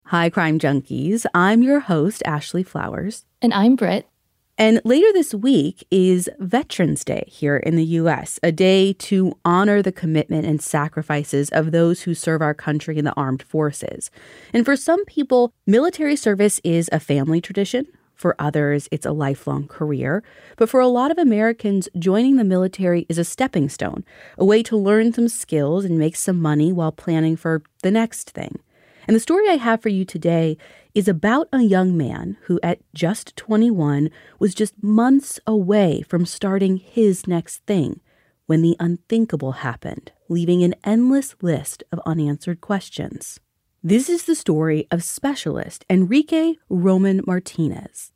Hi, Crime Junkies. I'm your host, Ashley Flowers. And I'm Britt. And later this week is Veterans Day here in the U.S., a day to honor the commitment and sacrifices of those who serve our country in the armed forces. And for some people, military service is a family tradition. For others, it's a lifelong career. But for a lot of Americans, joining the military is a stepping stone, a way to learn some skills and make some money while planning for the next thing. And the story I have for you today is about a young man who, at just 21, was just months away from starting his next thing when the unthinkable happened, leaving an endless list of unanswered questions. This is the story of Specialist Enrique Roman Martinez.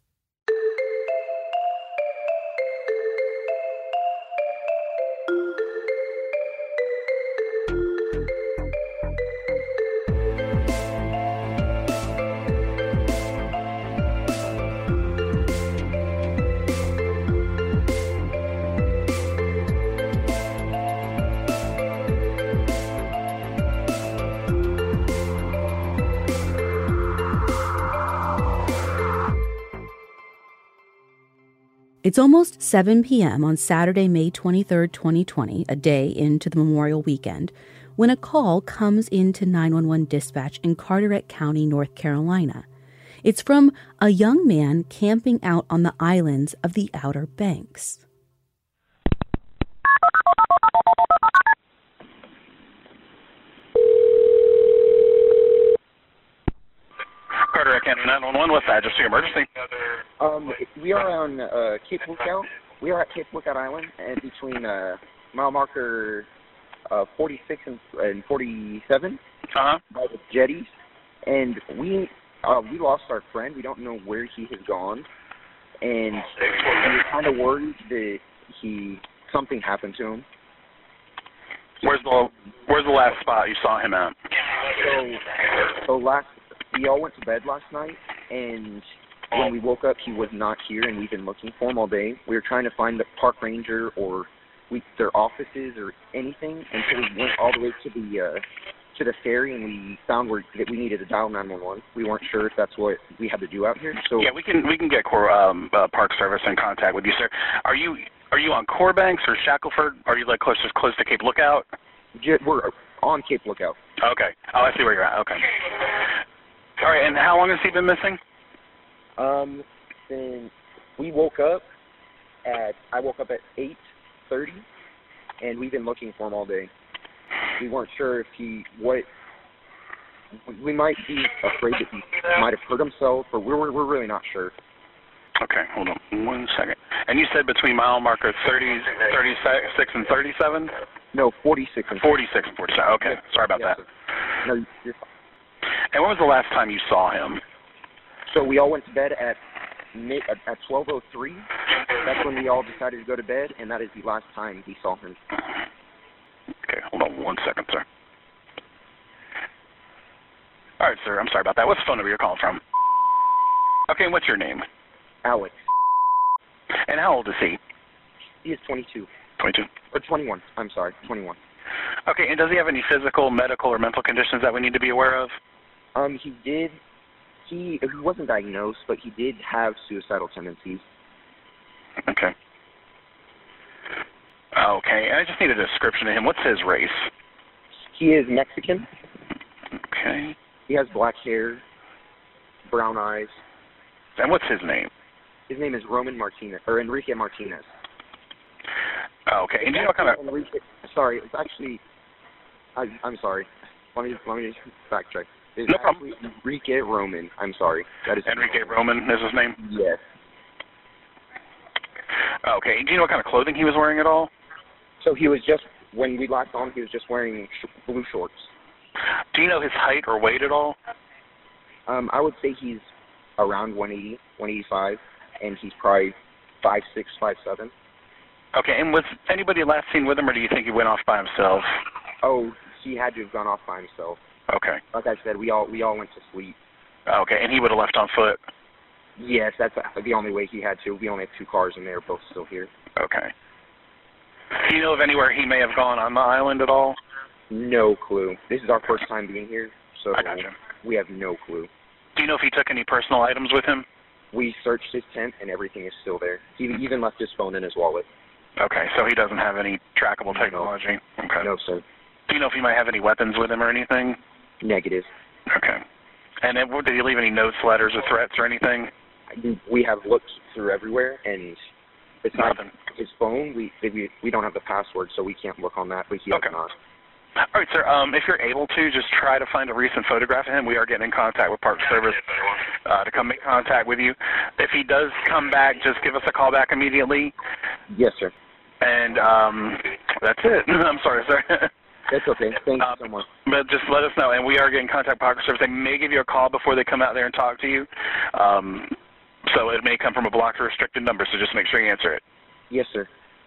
It's almost 7 p.m. on Saturday, May 23rd, 2020, a day into the Memorial Weekend, when a call comes into 911 dispatch in Carteret County, North Carolina. It's from a young man camping out on the islands of the Outer Banks. Carteret County 911, what's that? Just the emergency? We are on Cape Lookout. We are at Cape Lookout Island, and between mile marker 46 and 47 by the jetties. And we lost our friend. We don't know where he has gone, and we're kind of worried that something happened to him. Where's the last spot you saw him at? So we all went to bed last night, and when we woke up, he was not here, and we've been looking for him all day. We were trying to find the park ranger or their offices or anything, until we went all the way to the ferry, and we found that we needed to dial 911. We weren't sure if that's what we had to do out here. So yeah, we can get Park Service in contact with you, sir. Are you on Core Banks or Shackleford? Are you like close to Cape Lookout? We're on Cape Lookout. Okay. Oh, I see where you're at. Okay. All right. And how long has he been missing? Then I woke up at 8:30, and we've been looking for him all day. We weren't sure if we might be afraid that he might have hurt himself, but we're really not sure. Okay, hold on 1 second. And you said between mile marker 36 and 37? No, 46 and 46 and 47. Okay, sorry about that. No, you're fine. And when was the last time you saw him? So we all went to bed at 12:03. That's when we all decided to go to bed, and that is the last time we saw him. Okay, hold on 1 second, sir. All right, sir, I'm sorry about that. What's the phone number you're calling from? Okay, and what's your name? Alex. And how old is he? He is 22. 22? Or 21. I'm sorry, 21. Okay, and does he have any physical, medical, or mental conditions that we need to be aware of? He did. He wasn't diagnosed, but he did have suicidal tendencies. Okay. Okay, I just need a description of him. What's his race? He is Mexican. Okay. He has black hair, brown eyes. And what's his name? His name is Roman Martinez, or Enrique Martinez. Okay, and do you know what kind of... Sorry, it's actually... I'm sorry. Let me just backtrack. It's no problem. Enrique Roman. I'm sorry. That is Enrique Roman is his name? Yes. Okay, do you know what kind of clothing he was wearing at all? So he was just, when we last saw him, he was just wearing blue shorts. Do you know his height or weight at all? I would say he's around 180, 185, and he's probably 5'6", 5'7". Okay, and was anybody last seen with him, or do you think he went off by himself? Oh, he had to have gone off by himself. Okay. Like I said, we all went to sleep. Okay, and he would have left on foot? Yes, that's the only way he had to. We only have 2 cars, and they're both still here. Okay. Do you know of anywhere he may have gone on the island at all? No clue. This is our first time being here, so I gotcha. We have no clue. Do you know if he took any personal items with him? We searched his tent, and everything is still there. He even left his phone in his wallet. Okay, so he doesn't have any trackable technology? Okay. No, sir. Do you know if he might have any weapons with him or anything? Negative. Okay. And then, did he leave any notes, letters, or threats or anything? We have looked through everywhere, and besides Nothing. his phone, we don't have the password, so we can't look on that, but he has not. All right, sir. If you're able to, just try to find a recent photograph of him. We are getting in contact with Park Service to come make contact with you. If he does come back, just give us a call back immediately. Yes, sir. And that's it. I'm sorry, sir. That's okay. Thank you so much. But just let us know, and we are getting in contact with Park Service. They may give you a call before they come out there and talk to you. So it may come from a blocked or restricted number, so just make sure you answer it. Yes, sir.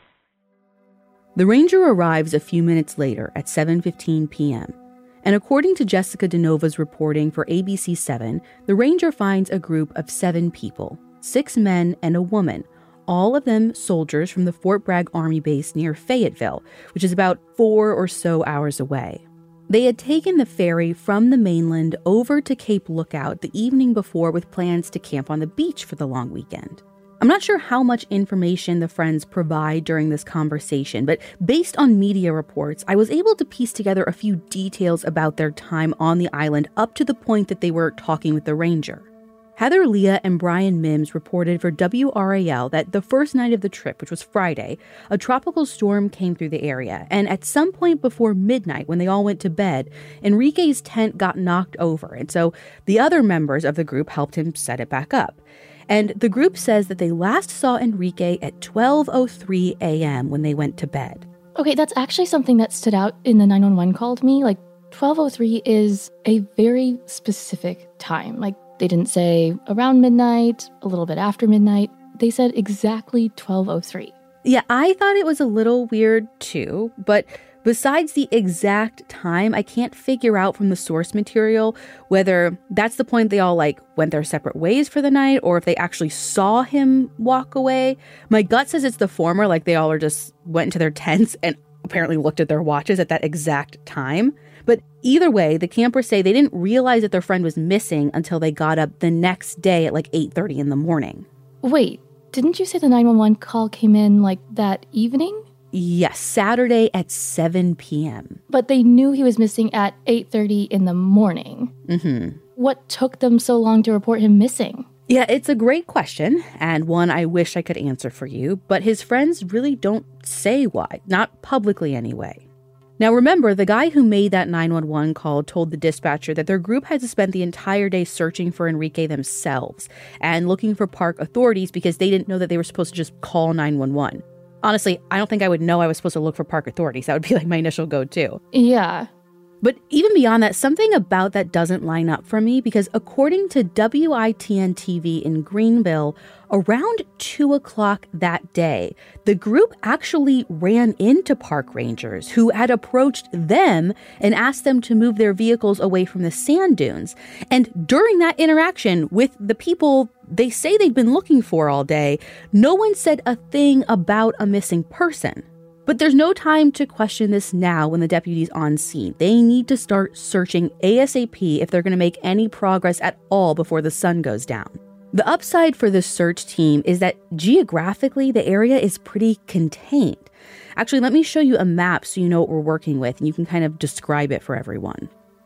The ranger arrives a few minutes later at 7:15 p.m. And according to Jessica DeNova's reporting for ABC7, the ranger finds a group of 7 people, 6 men and a woman, all of them soldiers from the Fort Bragg Army Base near Fayetteville, which is about 4 or so hours away. They had taken the ferry from the mainland over to Cape Lookout the evening before with plans to camp on the beach for the long weekend. I'm not sure how much information the friends provide during this conversation, but based on media reports, I was able to piece together a few details about their time on the island up to the point that they were talking with the ranger. Heather Leah and Brian Mims reported for WRAL that the first night of the trip, which was Friday, a tropical storm came through the area, and at some point before midnight, when they all went to bed, Enrique's tent got knocked over, and so the other members of the group helped him set it back up. And the group says that they last saw Enrique at 12:03 a.m. when they went to bed. Okay, that's actually something that stood out in the 911 call to me. 12:03 is a very specific time. They didn't say around midnight, a little bit after midnight. They said exactly 12:03. Yeah, I thought it was a little weird too, but besides the exact time, I can't figure out from the source material whether that's the point they all went their separate ways for the night or if they actually saw him walk away. My gut says it's the former, they all just went into their tents and apparently looked at their watches at that exact time. But either way, the campers say they didn't realize that their friend was missing until they got up the next day at 8:30 in the morning. Wait, didn't you say the 911 call came in that evening? Yes, Saturday at 7 p.m. But they knew he was missing at 8:30 in the morning. Mm-hmm. What took them so long to report him missing? Yeah, it's a great question, and one I wish I could answer for you, but his friends really don't say why, not publicly anyway. Now remember, the guy who made that 911 call told the dispatcher that their group had to spend the entire day searching for Enrique themselves and looking for park authorities because they didn't know that they were supposed to just call 911. Honestly, I don't think I would know I was supposed to look for park authorities. That would be my initial go-to. Yeah. But even beyond that, something about that doesn't line up for me because according to WITN TV in Greenville, around 2 o'clock that day, the group actually ran into park rangers who had approached them and asked them to move their vehicles away from the sand dunes. And during that interaction with the people they say they've been looking for all day, no one said a thing about a missing person. But there's no time to question this now when the deputy's on scene. They need to start searching ASAP if they're going to make any progress at all before the sun goes down. The upside for this search team is that geographically, the area is pretty contained. Actually, let me show you a map so you know what we're working with, and you can kind of describe it for everyone.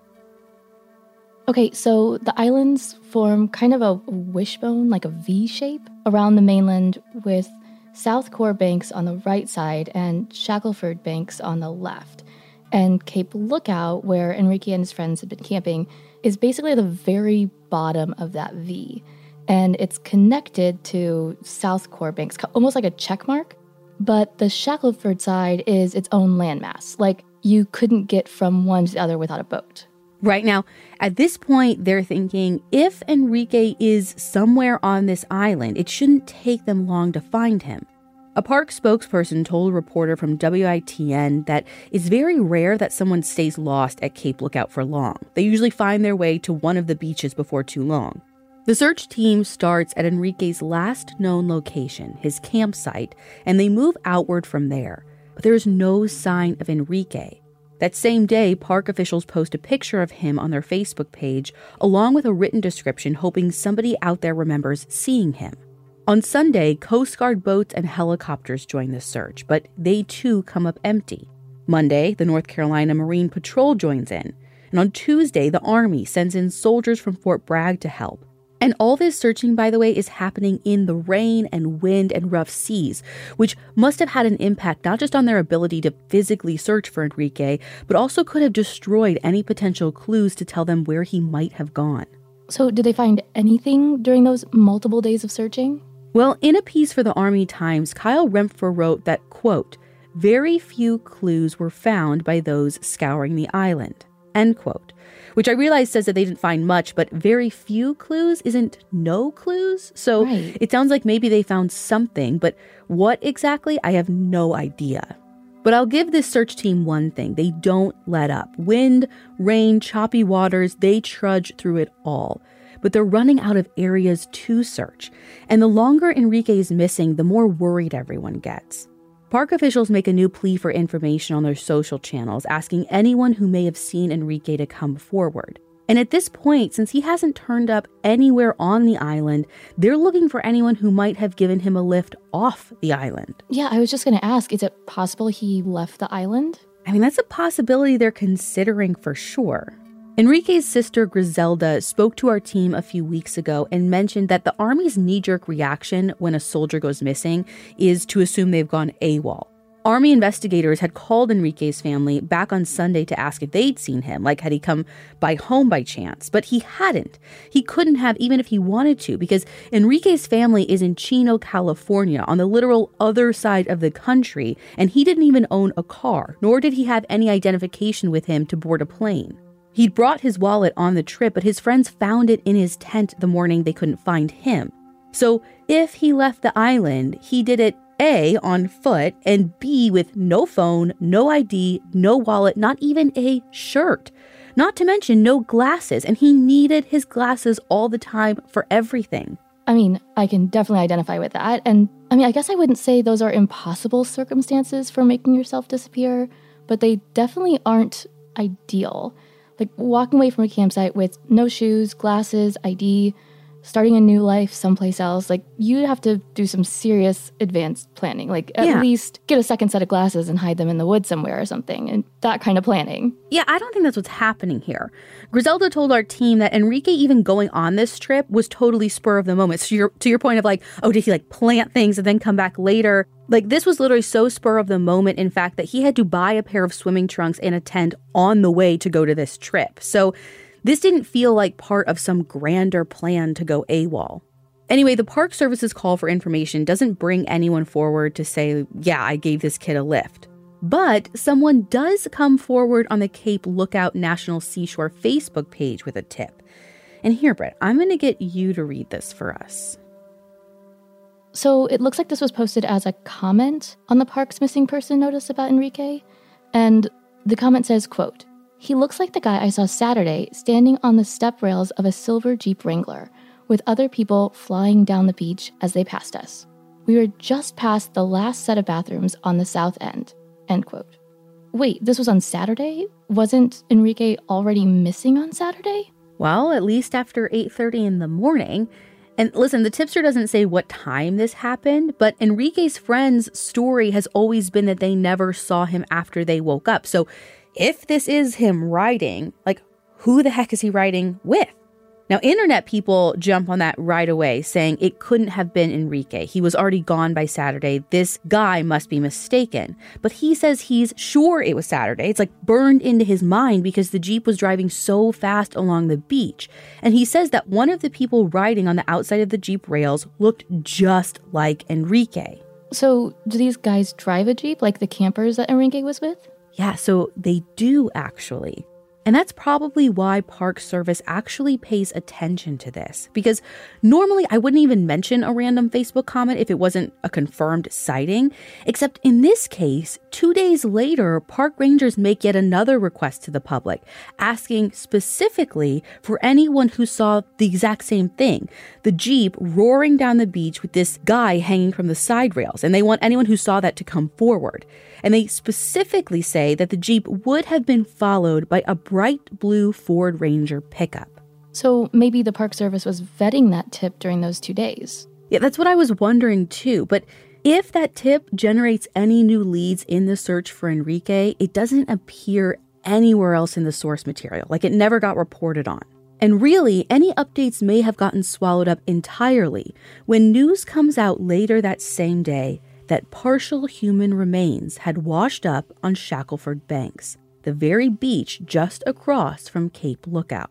Okay, so the islands form kind of a wishbone, a V shape, around the mainland with South Core Banks on the right side and Shackelford Banks on the left. And Cape Lookout, where Enrique and his friends had been camping, is basically at the very bottom of that V. And it's connected to South Core Banks, almost like a check mark. But the Shackelford side is its own landmass. You couldn't get from one to the other without a boat. Right now, at this point, they're thinking if Enrique is somewhere on this island, it shouldn't take them long to find him. A park spokesperson told a reporter from WITN that it's very rare that someone stays lost at Cape Lookout for long. They usually find their way to one of the beaches before too long. The search team starts at Enrique's last known location, his campsite, and they move outward from there. But there is no sign of Enrique. That same day, park officials post a picture of him on their Facebook page, along with a written description, hoping somebody out there remembers seeing him. On Sunday, Coast Guard boats and helicopters join the search, but they too come up empty. Monday, the North Carolina Marine Patrol joins in. And on Tuesday, the Army sends in soldiers from Fort Bragg to help. And all this searching, by the way, is happening in the rain and wind and rough seas, which must have had an impact not just on their ability to physically search for Enrique, but also could have destroyed any potential clues to tell them where he might have gone. So did they find anything during those multiple days of searching? Well, in a piece for the Army Times, Kyle Rempfer wrote that, quote, very few clues were found by those scouring the island, end quote. Which I realize says that they didn't find much, but very few clues isn't no clues. So right. It sounds like maybe they found something, but what exactly, I have no idea. But I'll give this search team one thing. They don't let up. Wind, rain, choppy waters, they trudge through it all. But they're running out of areas to search. And the longer Enrique is missing, the more worried everyone gets. Park officials make a new plea for information on their social channels, asking anyone who may have seen Enrique to come forward. And at this point, since he hasn't turned up anywhere on the island, they're looking for anyone who might have given him a lift off the island. Yeah, I was just going to ask, is it possible he left the island? I mean, that's a possibility they're considering for sure. Enrique's sister Griselda spoke to our team a few weeks ago and mentioned that the Army's knee-jerk reaction when a soldier goes missing is to assume they've gone AWOL. Army investigators had called Enrique's family back on Sunday to ask if they'd seen him, like had he come by home by chance, but he hadn't. He couldn't have even if he wanted to, because Enrique's family is in Chino, California, on the literal other side of the country, and he didn't even own a car, nor did he have any identification with him to board a plane. He'd brought his wallet on the trip, but his friends found it in his tent the morning they couldn't find him. So if he left the island, he did it A, on foot, and B, with no phone, no ID, no wallet, not even a shirt. Not to mention no glasses, and he needed his glasses all the time for everything. I mean, I can definitely identify with that. And I mean, I guess I wouldn't say those are impossible circumstances for making yourself disappear, but they definitely aren't ideal. Like walking away from a campsite with no shoes, glasses, ID, starting a new life someplace else, like you'd have to do some serious advanced planning. Like at least get a second set of glasses and hide them in the woods somewhere or something, and that kind of planning. Yeah, I don't think that's what's happening here. Griselda told our team that Enrique even going on this trip was totally spur of the moment. So to your point of like, oh, did he like plant things and then come back later? Like this was literally so spur of the moment, in fact, that he had to buy a pair of swimming trunks and a tent on the way to go to this trip. So this didn't feel like part of some grander plan to go AWOL. Anyway, the Park Service's call for information doesn't bring anyone forward to say, yeah, I gave this kid a lift. But someone does come forward on the Cape Lookout National Seashore Facebook page with a tip. And here, Brett, I'm going to get you to read this for us. So it looks like this was posted as a comment on the park's missing person notice about Enrique. And the comment says, quote, "He looks like the guy I saw Saturday standing on the step rails of a silver Jeep Wrangler with other people flying down the beach as they passed us. We were just past the last set of bathrooms on the south end." End quote. Wait, this was on Saturday? Wasn't Enrique already missing on Saturday? Well, at least after 8:30 in the morning. And listen, the tipster doesn't say what time this happened, but Enrique's friend's story has always been that they never saw him after they woke up. So if this is him riding, like, who the heck is he riding with? Now, internet people jump on that right away, saying it couldn't have been Enrique. He was already gone by Saturday. This guy must be mistaken. But he says he's sure it was Saturday. It's like burned into his mind because the Jeep was driving so fast along the beach. And he says that one of the people riding on the outside of the Jeep rails looked just like Enrique. So do these guys drive a Jeep like the campers that Enrique was with? Yeah, so they do actually. And that's probably why Park Service actually pays attention to this. Because normally I wouldn't even mention a random Facebook comment if it wasn't a confirmed sighting. Except in this case, 2 days later, park rangers make yet another request to the public, asking specifically for anyone who saw the exact same thing. The Jeep roaring down the beach with this guy hanging from the side rails. And they want anyone who saw that to come forward. And they specifically say that the Jeep would have been followed by a bright blue Ford Ranger pickup. So maybe the Park Service was vetting that tip during those 2 days. Yeah, that's what I was wondering too. But if that tip generates any new leads in the search for Enrique, it doesn't appear anywhere else in the source material. Like, it never got reported on. And really, any updates may have gotten swallowed up entirely when news comes out later that same day that partial human remains had washed up on Shackelford Banks, the very beach just across from Cape Lookout.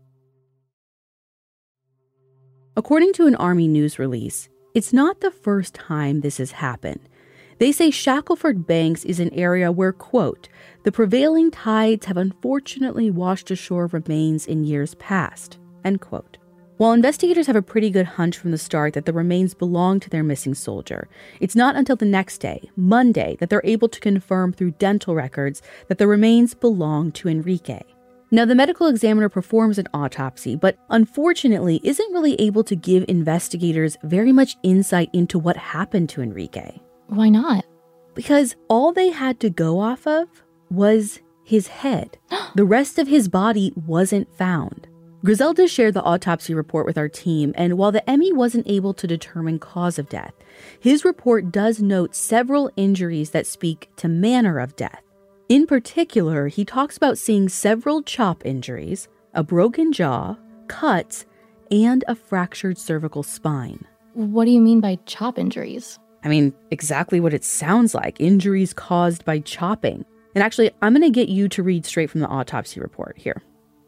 According to an Army news release, it's not the first time this has happened. They say Shackelford Banks is an area where, quote, the prevailing tides have unfortunately washed ashore remains in years past, end quote. While investigators have a pretty good hunch from the start that the remains belong to their missing soldier, it's not until the next day, Monday, that they're able to confirm through dental records that the remains belong to Enrique. Now, the medical examiner performs an autopsy, but unfortunately isn't really able to give investigators very much insight into what happened to Enrique. Why not? Because all they had to go off of was his head. The rest of his body wasn't found. Griselda shared the autopsy report with our team, and while the ME wasn't able to determine cause of death, his report does note several injuries that speak to manner of death. In particular, he talks about seeing several chop injuries, a broken jaw, cuts, and a fractured cervical spine. What do you mean by chop injuries? I mean, exactly what it sounds like, injuries caused by chopping. And actually, I'm going to get you to read straight from the autopsy report here.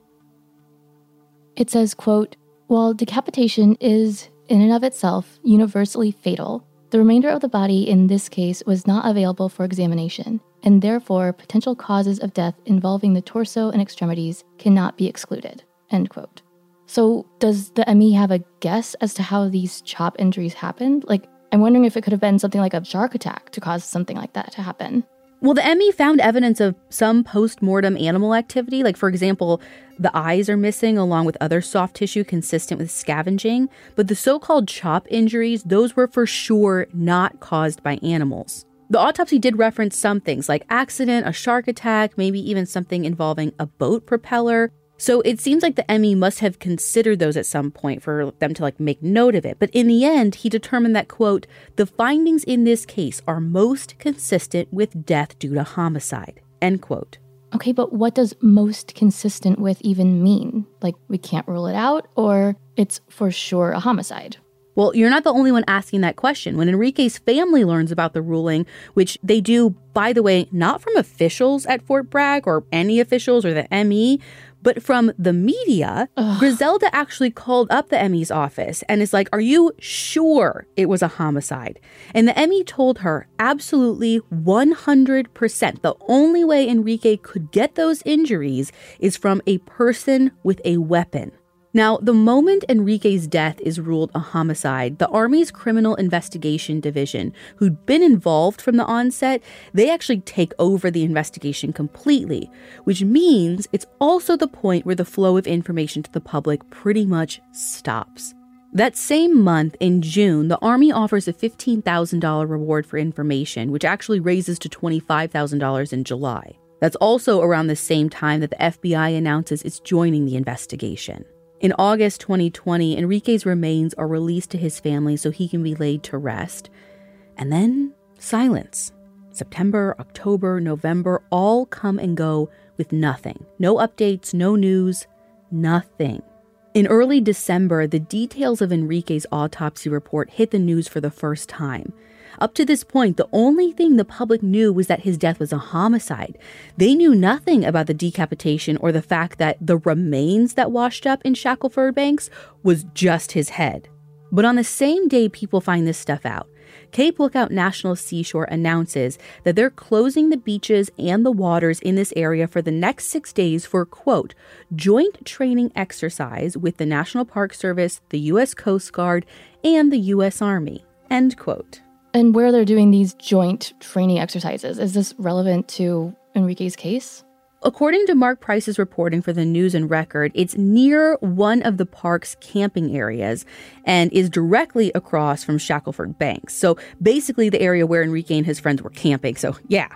It says, quote, while decapitation is, in and of itself, universally fatal, the remainder of the body in this case was not available for examination, and therefore potential causes of death involving the torso and extremities cannot be excluded, end quote. So does the ME have a guess as to how these chop injuries happened? I'm wondering if it could have been something like a shark attack to cause something like that to happen. Well, the ME found evidence of some post-mortem animal activity. For example, the eyes are missing along with other soft tissue consistent with scavenging. But the so-called chop injuries, those were for sure not caused by animals. The autopsy did reference some things like accident, a shark attack, maybe even something involving a boat propeller. So it seems like the ME must have considered those at some point for them to make note of it. But in the end, he determined that, quote, the findings in this case are most consistent with death due to homicide, end quote. Okay, but what does most consistent with even mean? We can't rule it out, or it's for sure a homicide? Well, you're not the only one asking that question. When Enrique's family learns about the ruling, which they do, by the way, not from officials at Fort Bragg or any officials or the ME, but from the media, Griselda actually called up the ME's office and is like, are you sure it was a homicide? And the ME told her absolutely 100%. The only way Enrique could get those injuries is from a person with a weapon. Now, the moment Enrique's death is ruled a homicide, the Army's Criminal Investigation Division, who'd been involved from the onset, they actually take over the investigation completely, which means it's also the point where the flow of information to the public pretty much stops. That same month, in June, the Army offers a $15,000 reward for information, which actually raises to $25,000 in July. That's also around the same time that the FBI announces it's joining the investigation. In August 2020, Enrique's remains are released to his family so he can be laid to rest. And then silence. September, October, November all come and go with nothing. No updates, no news, nothing. In early December, the details of Enrique's autopsy report hit the news for the first time. Up to this point, the only thing the public knew was that his death was a homicide. They knew nothing about the decapitation or the fact that the remains that washed up in Shackelford Banks was just his head. But on the same day people find this stuff out, Cape Lookout National Seashore announces that they're closing the beaches and the waters in this area for the next 6 days for, quote, joint training exercise with the National Park Service, the U.S. Coast Guard, and the U.S. Army, end quote. And where they're doing these joint training exercises, is this relevant to Enrique's case? According to Mark Price's reporting for the News and Record, it's near one of the park's camping areas and is directly across from Shackelford Banks. So basically the area where Enrique and his friends were camping. So yeah,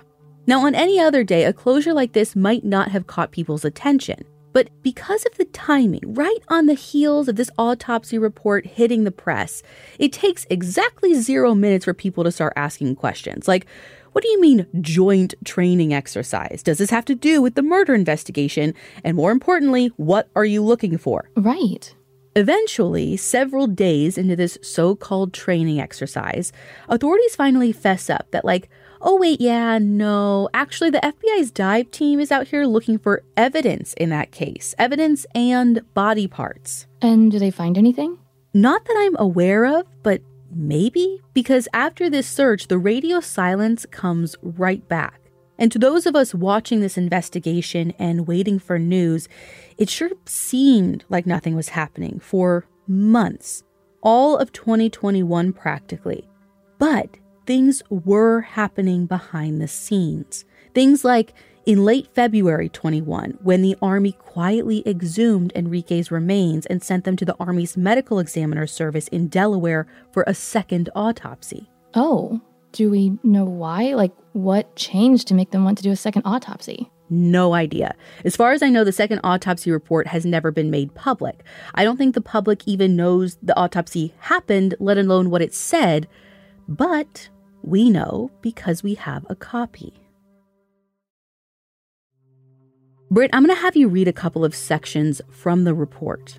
Now, on any other day, a closure like this might not have caught people's attention. But because of the timing, right on the heels of this autopsy report hitting the press, it takes exactly 0 minutes for people to start asking questions. Like, what do you mean joint training exercise? Does this have to do with the murder investigation? And more importantly, what are you looking for? Right. Eventually, several days into this so-called training exercise, authorities finally fess up that oh wait, yeah, no, actually the FBI's dive team is out here looking for evidence in that case. Evidence and body parts. And do they find anything? Not that I'm aware of, but maybe, because after this search, the radio silence comes right back. And to those of us watching this investigation and waiting for news, it sure seemed like nothing was happening for months. All of 2021 practically. But things were happening behind the scenes. Things like in late February 21, when the Army quietly exhumed Enrique's remains and sent them to the Army's medical examiner service in Delaware for a second autopsy. Oh, do we know why? What changed to make them want to do a second autopsy? No idea. As far as I know, the second autopsy report has never been made public. I don't think the public even knows the autopsy happened, let alone what it said. But we know because we have a copy. Britt, I'm going to have you read a couple of sections from the report.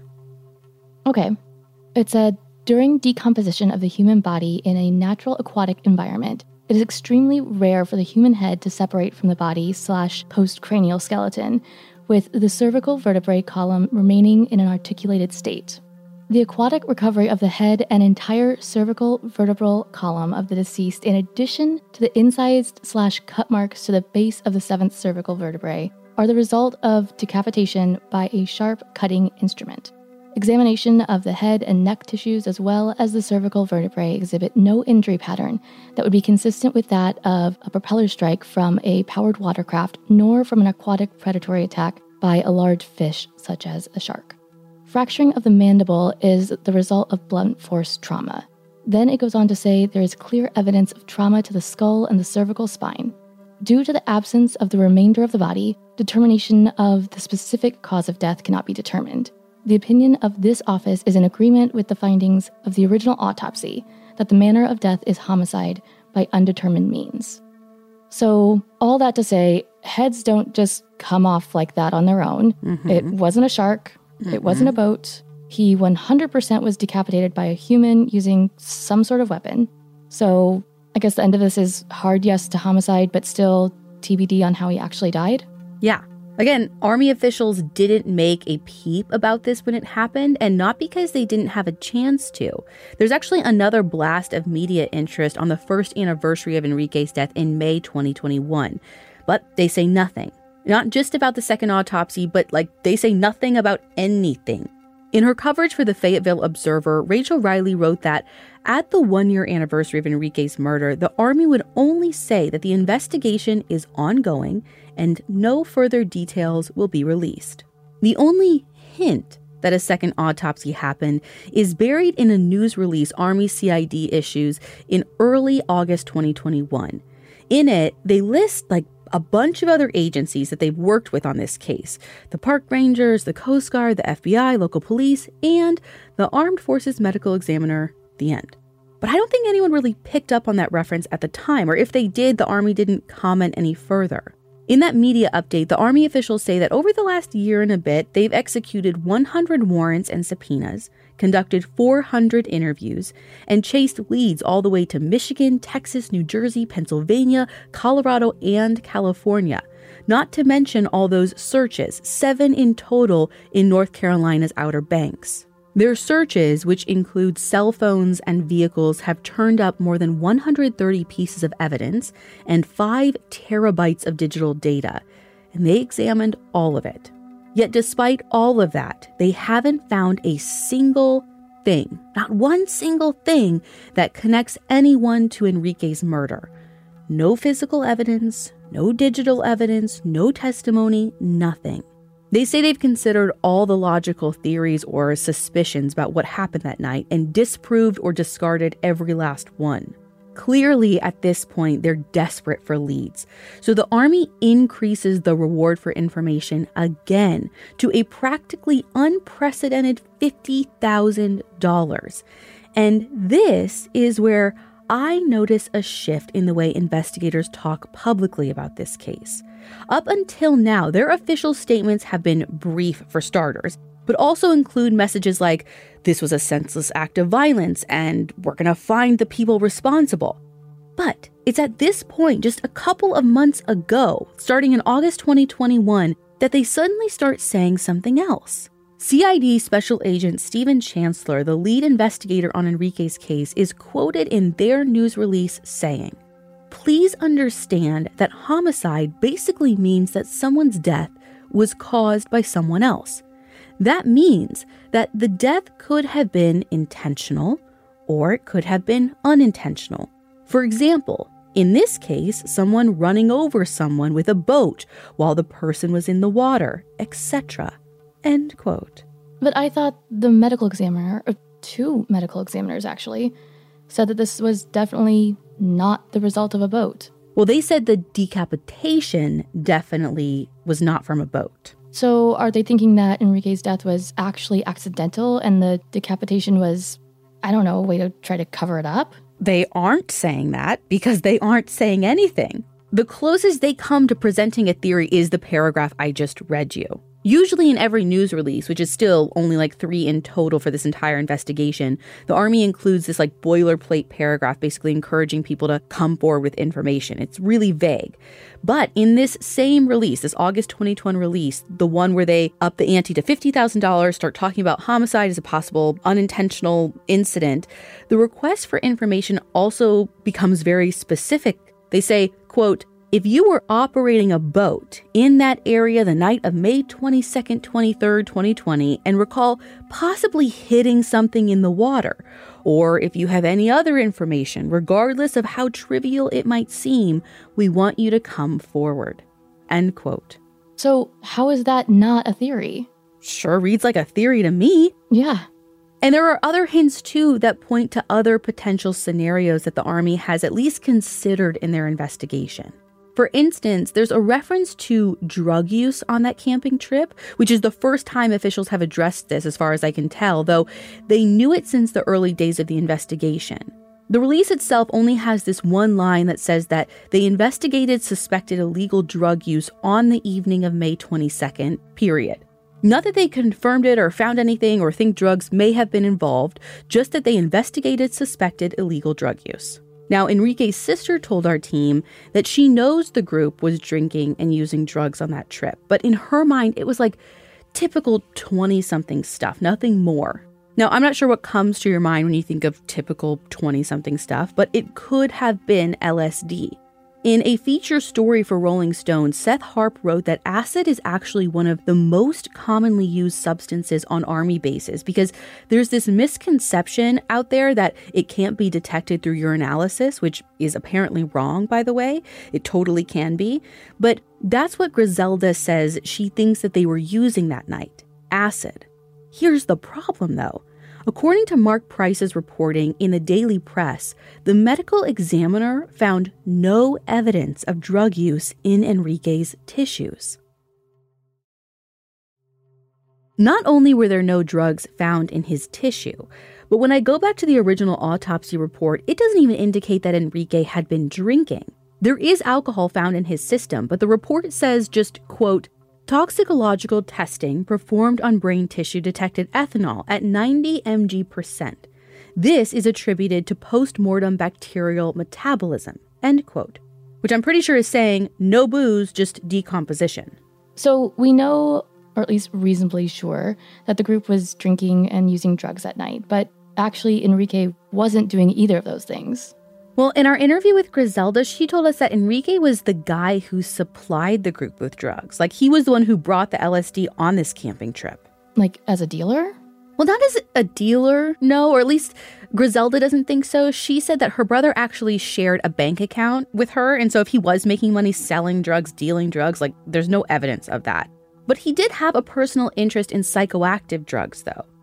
Okay. It said, during decomposition of the human body in a natural aquatic environment, it is extremely rare for the human head to separate from the body / postcranial skeleton, with the cervical vertebrae column remaining in an articulated state. The aquatic recovery of the head and entire cervical vertebral column of the deceased, in addition to the incised / cut marks to the base of the 7th cervical vertebrae, are the result of decapitation by a sharp cutting instrument. Examination of the head and neck tissues as well as the cervical vertebrae exhibit no injury pattern that would be consistent with that of a propeller strike from a powered watercraft, nor from an aquatic predatory attack by a large fish such as a shark. Fracturing of the mandible is the result of blunt force trauma. Then it goes on to say there is clear evidence of trauma to the skull and the cervical spine. Due to the absence of the remainder of the body, determination of the specific cause of death cannot be determined. The opinion of this office is in agreement with the findings of the original autopsy that the manner of death is homicide by undetermined means. So, all that to say, heads don't just come off like that on their own. Mm-hmm. It wasn't a shark. Mm-hmm. It wasn't a boat. He 100% was decapitated by a human using some sort of weapon. So, I guess the end of this is hard yes to homicide, but still TBD on how he actually died? Yeah. Again, Army officials didn't make a peep about this when it happened, and not because they didn't have a chance to. There's actually another blast of media interest on the first anniversary of Enrique's death in May 2021. But they say nothing. Not just about the second autopsy, but they say nothing about anything. In her coverage for the Fayetteville Observer, Rachel Riley wrote that at the 1-year anniversary of Enrique's murder, the Army would only say that the investigation is ongoing and no further details will be released. The only hint that a second autopsy happened is buried in a news release Army CID issues in early August 2021. In it, they list a bunch of other agencies that they've worked with on this case. The Park Rangers, the Coast Guard, the FBI, local police, and the Armed Forces Medical Examiner, the end. But I don't think anyone really picked up on that reference at the time, or if they did, the Army didn't comment any further. In that media update, the Army officials say that over the last year and a bit, they've executed 100 warrants and subpoenas, conducted 400 interviews, and chased leads all the way to Michigan, Texas, New Jersey, Pennsylvania, Colorado, and California. Not to mention all those searches, 7 in total in North Carolina's Outer Banks. Their searches, which include cell phones and vehicles, have turned up more than 130 pieces of evidence and 5 terabytes of digital data, and they examined all of it. Yet despite all of that, they haven't found a single thing, not one single thing, that connects anyone to Enrique's murder. No physical evidence, no digital evidence, no testimony, nothing. They say they've considered all the logical theories or suspicions about what happened that night and disproved or discarded every last one. Clearly, at this point, they're desperate for leads. So the Army increases the reward for information again to a practically unprecedented $50,000. And this is where I notice a shift in the way investigators talk publicly about this case. Up until now, their official statements have been brief for starters, but also include messages like, this was a senseless act of violence and we're going to find the people responsible. But it's at this point, just a couple of months ago, starting in August 2021, that they suddenly start saying something else. CID Special Agent Stephen Chancellor, the lead investigator on Enrique's case, is quoted in their news release saying, "Please understand that homicide basically means that someone's death was caused by someone else. That means that the death could have been intentional or it could have been unintentional. For example, in this case, someone running over someone with a boat while the person was in the water, etc." End quote. But I thought the medical examiner, or two medical examiners actually, said that this was definitely not the result of a boat. Well, they said the decapitation definitely was not from a boat. So are they thinking that Enrique's death was actually accidental and the decapitation was, I don't know, a way to try to cover it up? They aren't saying that because they aren't saying anything. The closest they come to presenting a theory is the paragraph I just read you. Usually in every news release, which is still only like 3 in total for this entire investigation, the Army includes this like boilerplate paragraph basically encouraging people to come forward with information. It's really vague. But in this same release, this August 2021 release, the one where they up the ante to $50,000, start talking about homicide as a possible unintentional incident, the request for information also becomes very specific. They say, quote, "If you were operating a boat in that area the night of May 22nd, 23rd, 2020, and recall possibly hitting something in the water, or if you have any other information, regardless of how trivial it might seem, we want you to come forward." End quote. So how is that not a theory? Sure reads like a theory to me. Yeah. And there are other hints, too, that point to other potential scenarios that the Army has at least considered in their investigation. For instance, there's a reference to drug use on that camping trip, which is the first time officials have addressed this, as far as I can tell, though they knew it since the early days of the investigation. The release itself only has this one line that says that they investigated suspected illegal drug use on the evening of May 22nd, period. Not that they confirmed it or found anything or think drugs may have been involved, just that they investigated suspected illegal drug use. Now, Enrique's sister told our team that she knows the group was drinking and using drugs on that trip, but in her mind, it was like typical 20-something stuff, nothing more. Now, I'm not sure what comes to your mind when you think of typical 20-something stuff, but it could have been LSD. In a feature story for Rolling Stone, Seth Harp wrote that acid is actually one of the most commonly used substances on Army bases because there's this misconception out there that it can't be detected through urinalysis, which is apparently wrong, by the way. It totally can be. But that's what Griselda says she thinks that they were using that night, acid. Here's the problem, though. According to Mark Price's reporting in the Daily Press, the medical examiner found no evidence of drug use in Enrique's tissues. Not only were there no drugs found in his tissue, but when I go back to the original autopsy report, it doesn't even indicate that Enrique had been drinking. There is alcohol found in his system, but the report says just, quote, "Toxicological testing performed on brain tissue detected ethanol at 90 mg%. This is attributed to post-mortem bacterial metabolism," end quote. Which I'm pretty sure is saying no booze, just decomposition. So we know, or at least reasonably sure, that the group was drinking and using drugs at night, but actually Enrique wasn't doing either of those things. Well, in our interview with Griselda, she told us that Enrique was the guy who supplied the group with drugs. Like, he was the one who brought the LSD on this camping trip. Like, as a dealer? Well, not as a dealer, no, or at least Griselda doesn't think so. She said that her brother actually shared a bank account with her, and so if he was making money selling drugs, dealing drugs, like, there's no evidence of that. But he did have a personal interest in psychoactive drugs, though.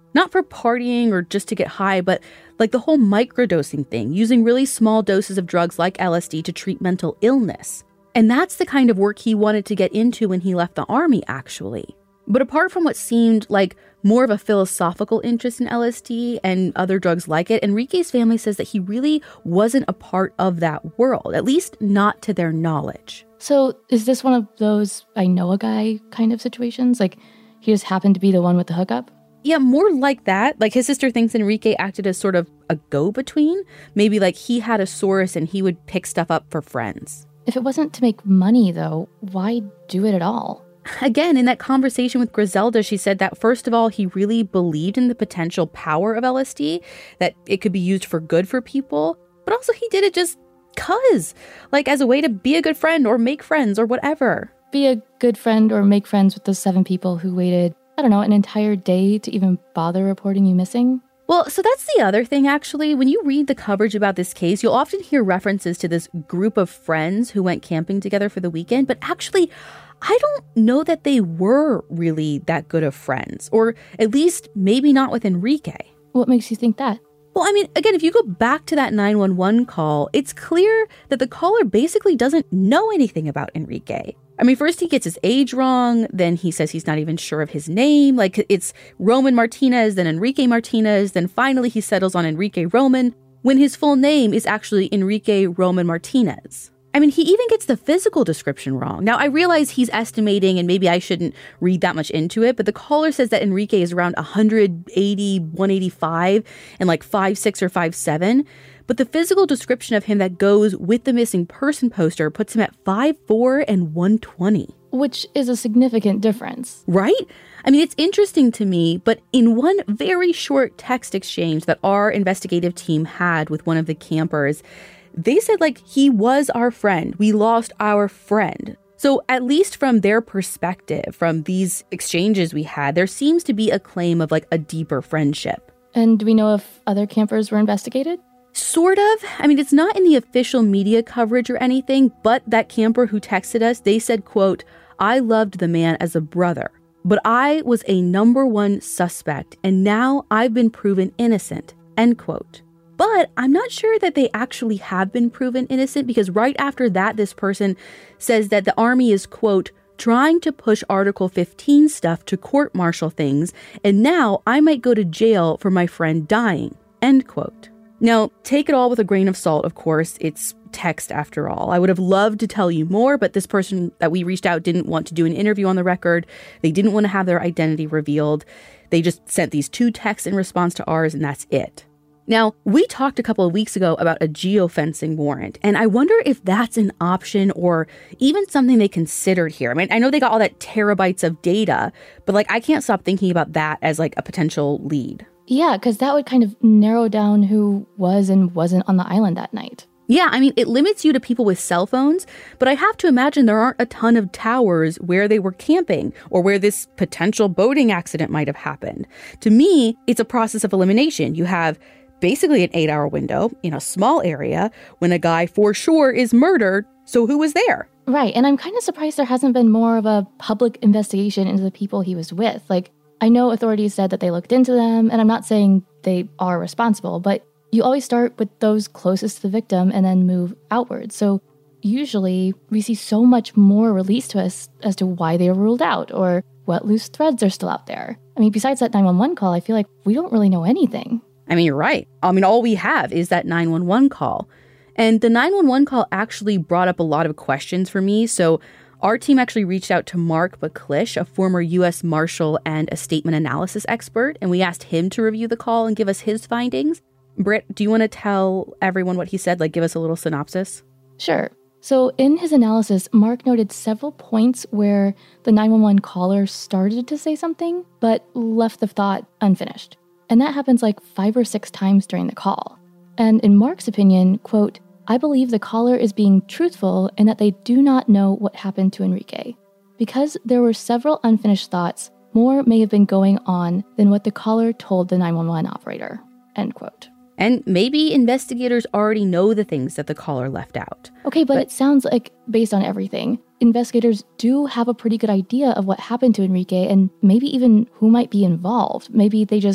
Not for partying or just to get high, but like the whole microdosing thing, using really small doses of drugs like LSD to treat mental illness. And that's the kind of work he wanted to get into when he left the army, actually. But apart from what seemed like more of a philosophical interest in LSD and other drugs like it, Enrique's family says that he really wasn't a part of that world, at least not to their knowledge. So is this one of those I know a guy kind of situations? Like he just happened to be the one with the hookup? Yeah, more like that. Like his sister thinks Enrique acted as sort of a go-between. Maybe like he had a source and he would pick stuff up for friends. If it wasn't to make money, though, why do it at all? Again, in that conversation with Griselda, she said that, first of all, he really believed in the potential power of LSD, that it could be used for good for people, but also he did it just 'cause, like as a way to be a good friend or make friends or whatever. Be a good friend or make friends with those 7 people who waited, I don't know, an entire day to even bother reporting you missing? Well, so that's the other thing, actually. When you read the coverage about this case, you'll often hear references to this group of friends who went camping together for the weekend, but actually, I don't know that they were really that good of friends, or at least maybe not with Enrique. What makes you think that? Well, I mean, again, if you go back to that 911 call, it's clear that the caller basically doesn't know anything about Enrique. I mean, first he gets his age wrong, then he says he's not even sure of his name. Like, it's Roman Martinez, then Enrique Martinez, then finally he settles on Enrique Roman, when his full name is actually Enrique Roman Martinez. I mean, he even gets the physical description wrong. Now, I realize he's estimating, and maybe I shouldn't read that much into it, but the caller says that Enrique is around 180, 185, and like 5'6" or 5'7". But the physical description of him that goes with the missing person poster puts him at 5'4" and 120. Which is a significant difference. Right? I mean, it's interesting to me, but in one very short text exchange that our investigative team had with one of the campers, they said, like, he was our friend. We lost our friend. So at least from their perspective, from these exchanges we had, there seems to be a claim of like a deeper friendship. And do we know if other campers were investigated? Sort of. I mean, it's not in the official media coverage or anything, but that camper who texted us, they said, quote, "I loved the man as a brother, but I was a #1 suspect, and now I've been proven innocent," end quote. But I'm not sure that they actually have been proven innocent, because right after that, this person says that the Army is, quote, "trying to push Article 15 stuff to court-martial things, and now I might go to jail for my friend dying," end quote. Now, take it all with a grain of salt, of course. It's text after all. I would have loved to tell you more, but this person that we reached out didn't want to do an interview on the record. They didn't want to have their identity revealed. They just sent these 2 texts in response to ours, and that's it. Now, we talked a couple of weeks ago about a geofencing warrant, and I wonder if that's an option or even something they considered here. I mean, I know they got all that terabytes of data, but like, I can't stop thinking about that as like a potential lead. Yeah, because that would kind of narrow down who was and wasn't on the island that night. Yeah, I mean, it limits you to people with cell phones, but I have to imagine there aren't a ton of towers where they were camping or where this potential boating accident might have happened. To me, it's a process of elimination. You have basically an 8-hour window in a small area when a guy for sure is murdered. So who was there? Right, and I'm kind of surprised there hasn't been more of a public investigation into the people he was with. Like, I know authorities said that they looked into them, and I'm not saying they are responsible, but you always start with those closest to the victim and then move outward. So usually we see so much more released to us as to why they were ruled out or what loose threads are still out there. I mean, besides that 911 call, I feel like we don't really know anything. I mean, you're right. I mean, all we have is that 911 call. And the 911 call actually brought up a lot of questions for me. So our team actually reached out to Mark McClish, a former U.S. Marshal and a statement analysis expert, and we asked him to review the call and give us his findings. Britt, do you want to tell everyone what he said? Like, give us a little synopsis? Sure. So in his analysis, Mark noted several points where the 911 caller started to say something, but left the thought unfinished. And that happens like 5 or 6 times during the call. And in Mark's opinion, quote, "I believe the caller is being truthful in that they do not know what happened to Enrique. Because there were several unfinished thoughts, more may have been going on than what the caller told the 911 operator," end quote. And maybe investigators already know the things that the caller left out. Okay, but it sounds like, based on everything, investigators do have a pretty good idea of what happened to Enrique and maybe even who might be involved. Maybe they just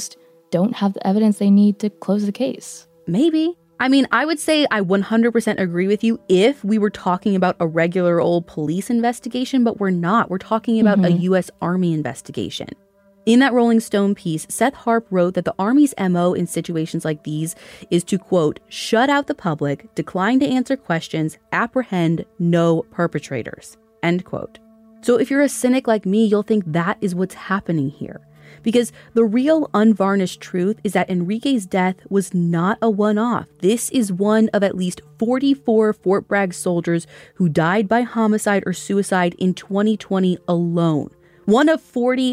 don't have the evidence they need to close the case. Maybe. I mean, I would say I 100% agree with you if we were talking about a regular old police investigation, but we're not. We're talking about a U.S. Army investigation. In that Rolling Stone piece, Seth Harp wrote that the Army's MO in situations like these is to, quote, shut out the public, decline to answer questions, apprehend no perpetrators, end quote. So if you're a cynic like me, you'll think that is what's happening here. Because the real unvarnished truth is that Enrique's death was not a one-off. This is one of at least 44 Fort Bragg soldiers who died by homicide or suicide in 2020 alone. One of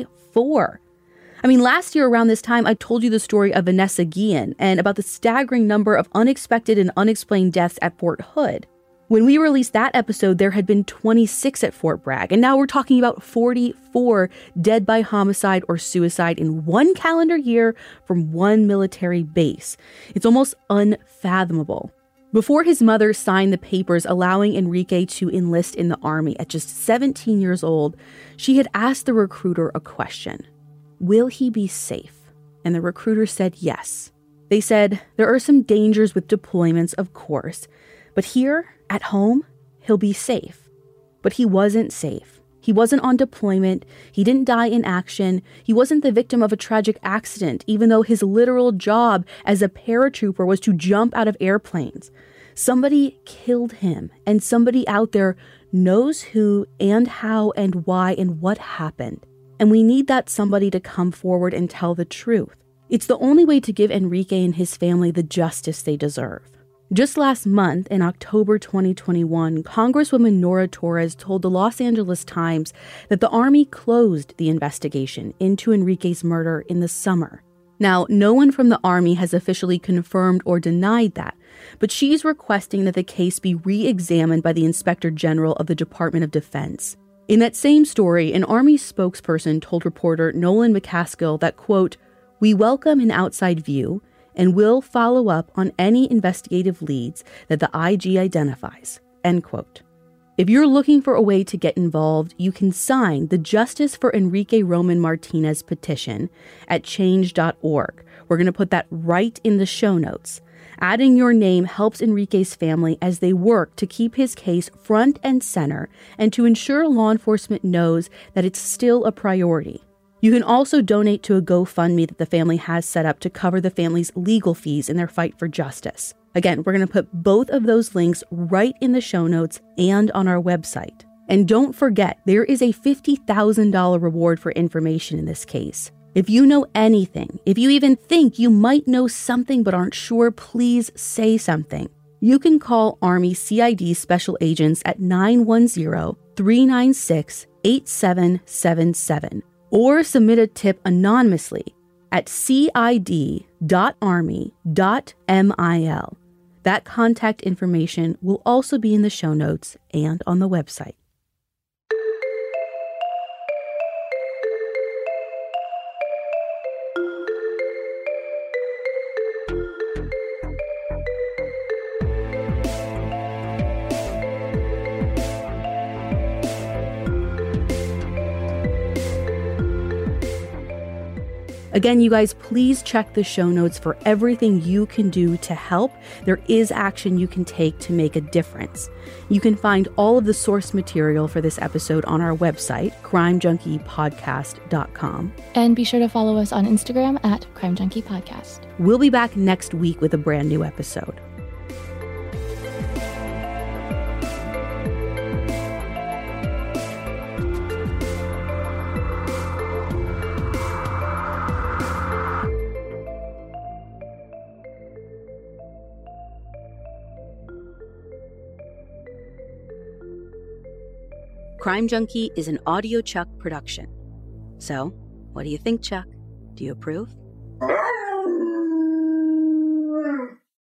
44. I mean, last year around this time, I told you the story of Vanessa Guillen and about the staggering number of unexpected and unexplained deaths at Fort Hood. When we released that episode, there had been 26 at Fort Bragg, and now we're talking about 44 dead by homicide or suicide in one calendar year from one military base. It's almost unfathomable. Before his mother signed the papers allowing Enrique to enlist in the Army at just 17 years old, she had asked the recruiter a question. Will he be safe? And the recruiter said yes. They said, there are some dangers with deployments, of course, but here, at home, he'll be safe. But he wasn't safe. He wasn't on deployment. He didn't die in action. He wasn't the victim of a tragic accident, even though his literal job as a paratrooper was to jump out of airplanes. Somebody killed him, and somebody out there knows who and how and why and what happened. And we need that somebody to come forward and tell the truth. It's the only way to give Enrique and his family the justice they deserve. Just last month, in October 2021, Congresswoman Nora Torres told the Los Angeles Times that the Army closed the investigation into Enrique's murder in the summer. Now, no one from the Army has officially confirmed or denied that, but she's requesting that the case be re-examined by the Inspector General of the Department of Defense. In that same story, an Army spokesperson told reporter Nolan McCaskill that, quote, we welcome an outside view and will follow up on any investigative leads that the IG identifies, end quote. If you're looking for a way to get involved, you can sign the Justice for Enrique Roman Martinez petition at change.org. We're going to put that right in the show notes. Adding your name helps Enrique's family as they work to keep his case front and center and to ensure law enforcement knows that it's still a priority. You can also donate to a GoFundMe that the family has set up to cover the family's legal fees in their fight for justice. Again, we're going to put both of those links right in the show notes and on our website. And don't forget, there is a $50,000 reward for information in this case. If you know anything, if you even think you might know something but aren't sure, please say something. You can call Army CID Special Agents at 910-396-8777 or submit a tip anonymously at cid.army.mil. That contact information will also be in the show notes and on the website. Again, you guys, please check the show notes for everything you can do to help. There is action you can take to make a difference. You can find all of the source material for this episode on our website, crimejunkiepodcast.com. And be sure to follow us on Instagram at Crime Junkie Podcast. We'll be back next week with a brand new episode. Crime Junkie is an Audio Chuck production. So, what do you think, Chuck? Do you approve?